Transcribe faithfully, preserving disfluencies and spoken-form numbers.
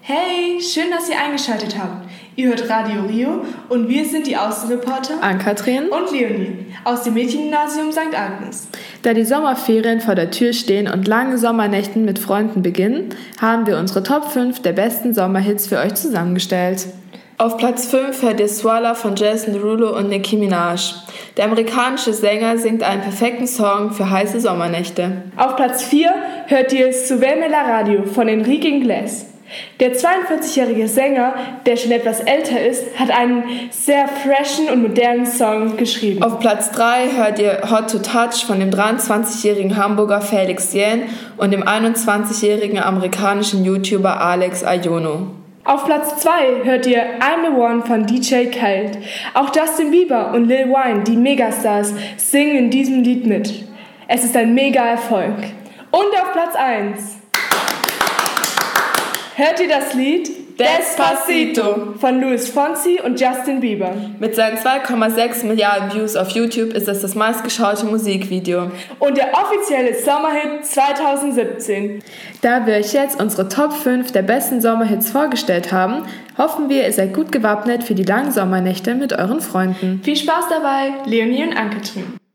Hey, schön, dass ihr eingeschaltet habt. Ihr hört Radio Rio und wir sind die Außenreporter Ann-Kathrin und Leonie aus dem Mädchengymnasium Sankt Agnes. Da die Sommerferien vor der Tür stehen und lange Sommernächten mit Freunden beginnen, haben wir unsere Top fünf der besten Sommerhits für euch zusammengestellt. Auf Platz fünf hört ihr Swalla von Jason Derulo und Nicki Minaj. Der amerikanische Sänger singt einen perfekten Song für heiße Sommernächte. Auf Platz vier hört ihr Subeme la Radio von Enrique Iglesias. Der zweiundvierzigjährige Sänger, der schon etwas älter ist, hat einen sehr freshen und modernen Song geschrieben. Auf Platz drei hört ihr Hot to Touch von dem dreiundzwanzigjährigen Hamburger Felix Jähn und dem einundzwanzigjährigen amerikanischen YouTuber Alex Ayono. Auf Platz zwei hört ihr I'm the One von D J Khaled. Auch Justin Bieber und Lil Wayne, die Megastars, singen in diesem Lied mit. Es ist ein Mega-Erfolg. Und auf Platz eins hört ihr das Lied Despacito von Luis Fonsi und Justin Bieber. Mit seinen zwei Komma sechs Milliarden Views auf YouTube ist es das meistgeschaute Musikvideo. Und der offizielle Sommerhit zweitausendsiebzehn. Da wir euch jetzt unsere Top fünf der besten Sommerhits vorgestellt haben, hoffen wir, ihr seid gut gewappnet für die langen Sommernächte mit euren Freunden. Viel Spaß dabei, Leonie und Ann-Kathrin.